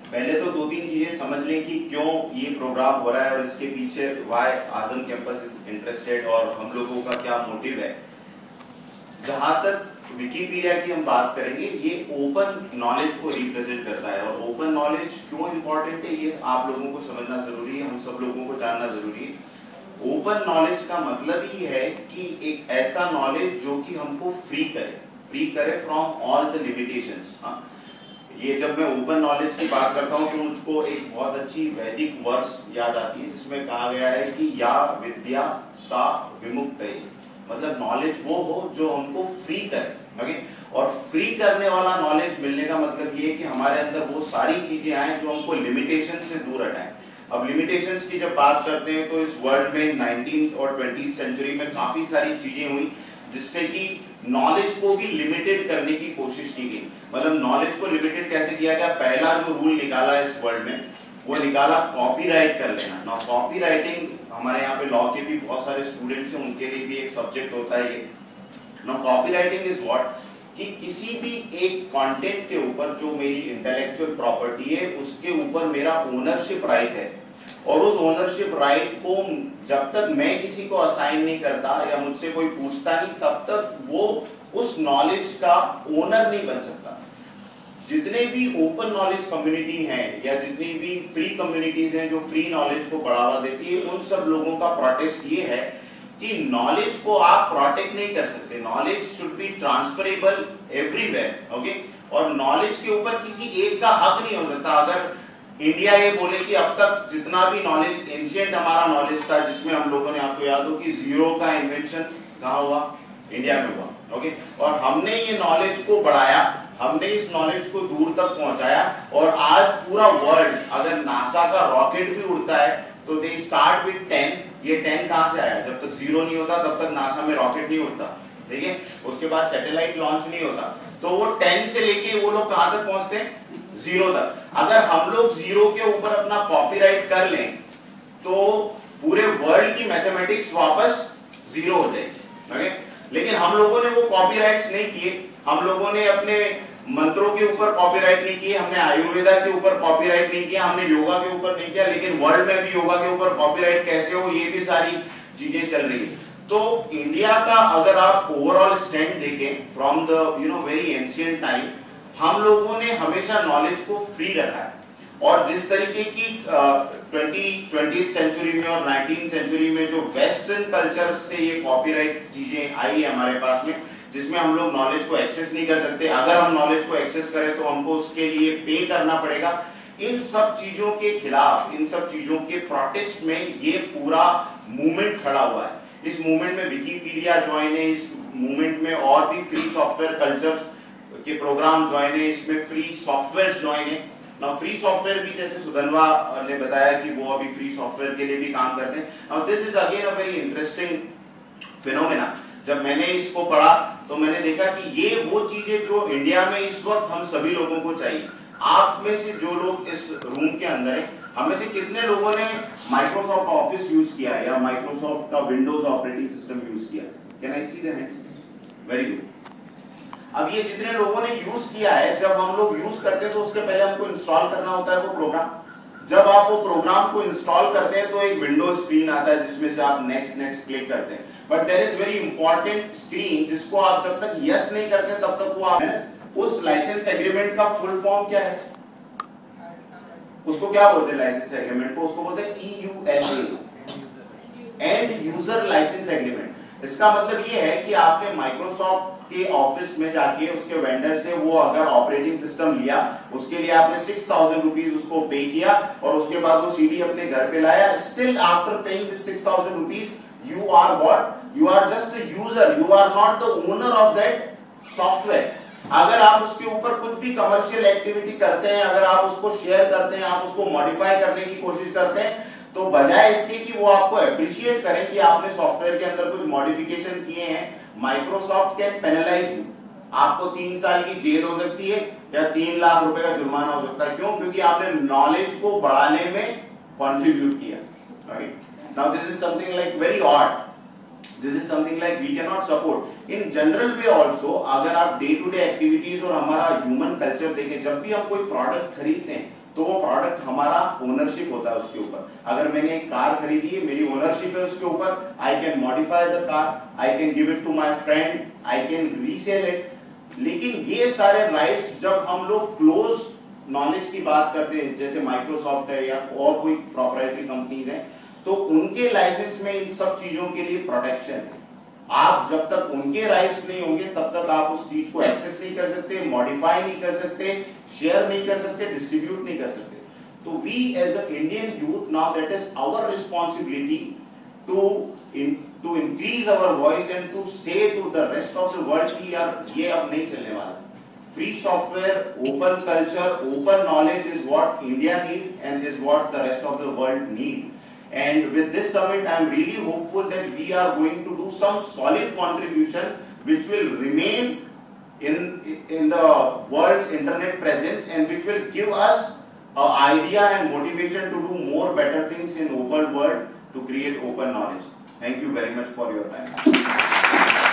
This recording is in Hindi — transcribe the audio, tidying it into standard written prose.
पहले तो दो तीन चीजें समझ लें कि क्यों ये प्रोग्राम हो रहा है और इसके पीछे why Azam campus is interested और हम लोगों का क्या मोटिव है। जहां तक विकिपीडिया की हम बात करेंगे, ये ओपन नॉलेज को रिप्रेजेंट करता है और ओपन नॉलेज क्यों इंपॉर्टेंट है ये आप लोगों को समझना जरूरी है, हम सब लोगों को जानना जरूरी है। ओपन नॉलेज का मतलब ही है कि एक ऐसा नॉलेज जो कि हमको फ्री करे फ्रॉम ऑल द लिमिटेशंस। ये जब मैं ओपन नॉलेज की बात करता हूँ तो मुझको एक बहुत अच्छी वैदिक वर्स याद आती है जिसमें कहा गया है कि या विद्या सा विमुक्त, मतलब नॉलेज वो हो जो हमको फ्री करे। ओके, और फ्री करने वाला नॉलेज मिलने का मतलब ये कि हमारे अंदर वो सारी चीजें आए जो हमको लिमिटेशन से दूर हटाएं। अब लिमिटेशंस की जब बात करते हैं तो इस वर्ल्ड में 19th और 20th सेंचुरी में काफी सारी चीजें हुई जिससे कि नॉलेज को भी लिमिटेड करने की कोशिश की गई। मतलब नॉलेज को लिमिटेड कैसे किया गया? पहला जो रूल निकाला इस वर्ल्ड में वो निकाला कॉपीराइट कर लेना। ना कॉपीराइटिंग हमारे यहाँ पे लॉ के भी बहुत सारे स्टूडेंट्स हैं, उनके लिए भी एक सब्जेक्ट होता है ये। ना कॉपीराइटिंग इज व्हाट कि किसी भी एक कंटेंट के ऊपर जो मेरी इंटेलेक्चुअल प्रॉपर्टी है उसके ऊपर मेरा ओनरशिप राइट है और उस ओनरशिप राइट को जब तक मैं किसी को असाइन नहीं करता या मुझसे कोई पूछता नहीं तब तक वो उस नॉलेज का ओनर नहीं बन सकता। जितने भी ओपन नॉलेज कम्युनिटी हैं या जितनी भी फ्री कम्युनिटीज हैं जो फ्री नॉलेज को बढ़ावा देती है, उन सब लोगों का प्रोटेस्ट ये है कि नॉलेज को आप प्रोटेक्ट नहीं कर सकते। Knowledge should be transferable everywhere. Okay, और नॉलेज के ऊपर किसी एक का हक नहीं हो सकता। अगर इंडिया ये बोले कि अब तक जितना भी नॉलेज एंशिएंट हमारा नॉलेज था जिसमें हम लोगों ने, आपको याद हो कि जीरो का इन्वेंशन कहाँ हुआ? इंडिया में हुआ। ओके, और हमने ये नॉलेज को बढ़ाया, हमने इस नॉलेज को दूर तक पहुंचाया और आज पूरा वर्ल्ड, अगर नासा का रॉकेट भी उड़ता है तो दे स्टार्ट विद 10। ये 10 कहां से आया? जब तक जीरो नहीं होता तब तक नासा में रॉकेट नहीं उड़ता, ठीक है? उसके बाद सैटेलाइट लॉन्च नहीं होता, तो वो 10 से लेके वो लोग कहां तक पहुंचते हैं? जीरो तक। अगर हम लोग जीरो के ऊपर अपना कॉपीराइट कर लें तो पूरे वर्ल्ड की मैथमेटिक्स वापस जीरो हो जाएगी। ओके, लेकिन हम लोगों ने वो कॉपीराइट्स नहीं किए, हम लोगों ने अपने मंत्रों के ऊपर कॉपीराइट नहीं किए, हमने आयुर्वेदा के ऊपर कॉपीराइट नहीं किया, हमने योगा के ऊपर नहीं किया, लेकिन वर्ल्ड में भी योगा के ऊपर कॉपीराइट कैसे हो, ये भी सारी चीजें चल रही है। तो इंडिया का अगर आप ओवरऑल स्टैंड देखें from the very ancient time, हम लोगों ने हमेशा नॉलेज को फ्री रखा है। और जिस तरीके की 20th सेंचुरी में और 19th सेंचुरी में जो वेस्टर्न कल्चर से ये कॉपीराइट चीजें आई है हमारे पास में, जिसमें हम लोग नॉलेज को एक्सेस नहीं कर सकते, अगर हम नॉलेज को एक्सेस करें तो हमको उसके लिए पे करना पड़ेगा। इन सब चीजों के खिलाफ, इन सब चीजों के प्रोटेस्ट में ये पूरा मूवमेंट खड़ा हुआ है। इस मूवमेंट में विकिपीडिया ज्वाइन है, इस मूवमेंट में और भी फ्री सॉफ्टवेयर कल्चर्स के प्रोग्राम ज्वाइन है, इसमें फ्री सॉफ्टवेयर ज्वाइन है ना। फ्री सॉफ्टवेयर भी जैसे सुधनवा ने बताया कि वो अभी फ्री सॉफ्टवेयर के लिए भी काम करते हैं। Now this is again a very interesting phenomena. जब मैंने इसको पढ़ा तो मैंने देखा कि ये वो चीजें जो इंडिया में इस वक्त हम सभी लोगों को चाहिए। आप में से जो लोग इस रूम के अंदर हैं, हमें से कितने लोगों ने माइक्रोसॉफ्ट ऑफिस यूज किया है या माइक्रोसॉफ्ट का विंडोज ऑपरेटिंग सिस्टम यूज किया? Can I see the hands? Very good. अब ये जितने लोगों ने यूज किया है, जब हम लोग यूज करते हैं तो उसके पहले हमको इंस्टॉल करना होता है वो प्रोग्राम। जब आप वो प्रोग्राम को इंस्टॉल करते हैं तो एक विंडो स्क्रीन आता है जिसमें से आप नेक्स्ट नेक्स्ट क्लिक करते हैं। But there is very important screen जिसको आप जब तक यस नहीं करते तब तक वो आप उस लाइसेंस एग्रीमेंट का फुल फॉर्म क्या है? उसको क्या बोलते हैं लाइसेंस एग्रीमेंट को? उसको बोलते हैं EULA, end user license agreement. इसका मतलब ये है कि आपने माइक्रोसॉफ्ट के ऑफिस में जाके उसके वेंडर से वो अगर ऑपरेटिंग सिस्टम लिया, उसके लिए आपने 6000 रुपीज उसको पे किया और उसके बाद वो सीडी अपने घर पे लाया। Still after paying this 6000 rupees you are what? You are just a user. You are not the owner of that software. अगर आप उसके ऊपर कुछ भी कमर्शियल एक्टिविटी करते हैं, अगर आप उसको शेयर करते हैं, आप उसको मॉडिफाई करने की कोशिश करते हैं, तो बजाय इसके कि वो आपको अप्रिशिएट करें कि आपने सॉफ्टवेयर के अंदर कुछ मॉडिफिकेशन किए हैं, माइक्रोसॉफ्ट कैन पेनलाइज यू। आपको 3 साल की जेल हो सकती है या 3 लाख रुपए का जुर्माना हो सकता है। क्यों? क्योंकि आपने नॉलेज को बढ़ाने में कंट्रीब्यूट किया। Right? Now this is something like very odd. This is something like we cannot support. In general way also, अगर आप डे टू डे एक्टिविटीज और हमारा ह्यूमन कल्चर देखें, जब भी हम कोई प्रोडक्ट खरीदते हैं तो वो हमारा ओनरशिप होता है उसके ऊपर। अगर मैंने एक कार खरीदी है, मेरी ओनरशिप है उसके ऊपर, I can modify the car, I can give it to my friend, I can resell it. लेकिन ये सारे राइट्स जब हम लोग क्लोज नॉलेज की बात करते हैं, जैसे माइक्रोसॉफ्ट है या और कोई प्रोप्राइटरी कंपनीज हैं, तो उनके लाइसेंस में इन सब चीजों के लिए प्रोटेक्शन है। आप जब तक उनके राइट्स नहीं होंगे तब तक आप उस चीज को एक्सेस नहीं कर सकते, मॉडिफाई नहीं कर सकते, शेयर नहीं कर सकते, डिस्ट्रीब्यूट नहीं कर सकते। तो we as a Indian youth, now that is our responsibility to increase our voice and to say to the rest of the world कि यार ये अब नहीं चलने वाला। Free software, open culture, open knowledge is what India need and is what the rest of the world need. And with this summit, I am really hopeful that we are going to do some solid contribution which will remain in the world's internet presence and which will give us an idea and motivation to do more better things in open world to create open knowledge. Thank you very much for your time.